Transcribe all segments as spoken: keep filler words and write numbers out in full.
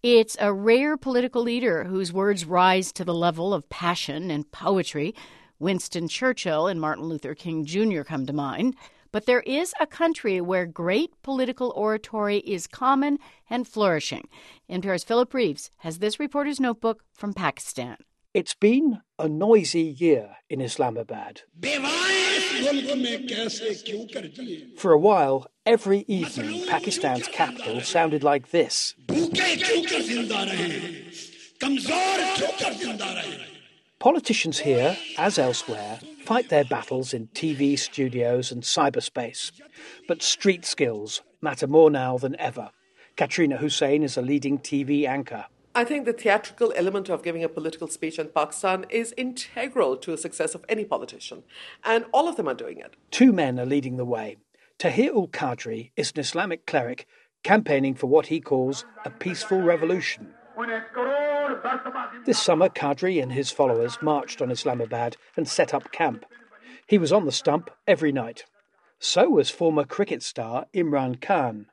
It's a rare political leader whose words rise to the level of passion and poetry. Winston Churchill and Martin Luther King Junior come to mind. But there is a country where great political oratory is common and flourishing. N P R's Philip Reeves has this reporter's notebook from Pakistan. It's been a noisy year in Islamabad. For a while, every evening, Pakistan's capital sounded like this. Politicians here, as elsewhere, fight their battles in T V studios and cyberspace. But street skills matter more now than ever. Katrina Hussain is a leading T V anchor. I think the theatrical element of giving a political speech in Pakistan is integral to the success of any politician, and all of them are doing it. Two men are leading the way. Tahir ul Qadri is an Islamic cleric campaigning for what he calls a peaceful revolution. This summer, Qadri and his followers marched on Islamabad and set up camp. He was on the stump every night. So was former cricket star Imran Khan.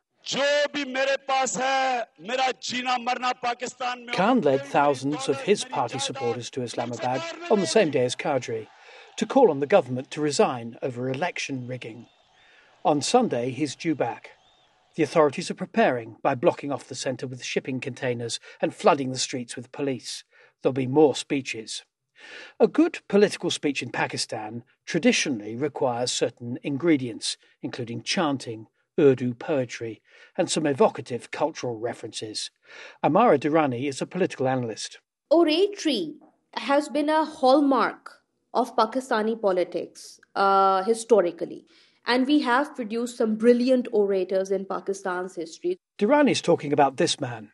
Khan led thousands of his party supporters to Islamabad on the same day as Qadri to call on the government to resign over election rigging. On Sunday, he's due back. The authorities are preparing by blocking off the centre with shipping containers and flooding the streets with police. There'll be more speeches. A good political speech in Pakistan traditionally requires certain ingredients, including chanting, Urdu poetry, and some evocative cultural references. Amara Durrani is a political analyst. Oratory has been a hallmark of Pakistani politics uh, historically, and we have produced some brilliant orators in Pakistan's history. Durrani is talking about this man.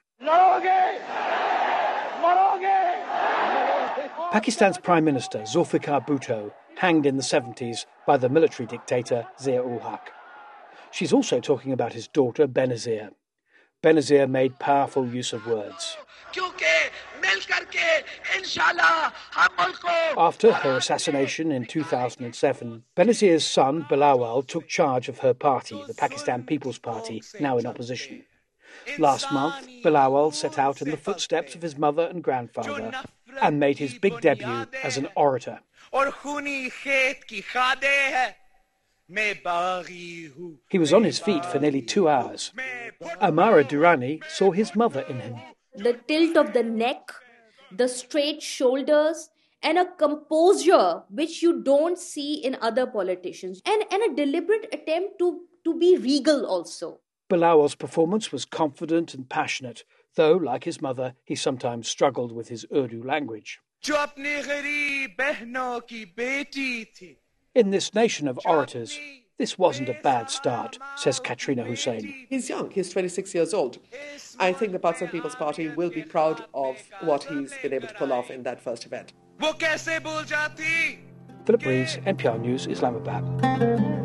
Pakistan's Prime Minister Zulfikar Bhutto, hanged in the seventies by the military dictator Zia-ul-Haq. She's also talking about his daughter, Benazir. Benazir made powerful use of words. After her assassination in two thousand seven, Benazir's son, Bilawal, took charge of her party, the Pakistan People's Party, now in opposition. Last month, Bilawal set out in the footsteps of his mother and grandfather and made his big debut as an orator. He was on his feet for nearly two hours. Amara Durrani saw his mother in him. The tilt of the neck, the straight shoulders, and a composure which you don't see in other politicians, and, and a deliberate attempt to, to be regal also. Bilawal's performance was confident and passionate, though, like his mother, he sometimes struggled with his Urdu language. In this nation of orators, this wasn't a bad start, says Katrina Hussain. He's young, he's twenty-six years old. I think the Pakistan People's Party will be proud of what he's been able to pull off in that first event. Philip Reeves, N P R News, Islamabad.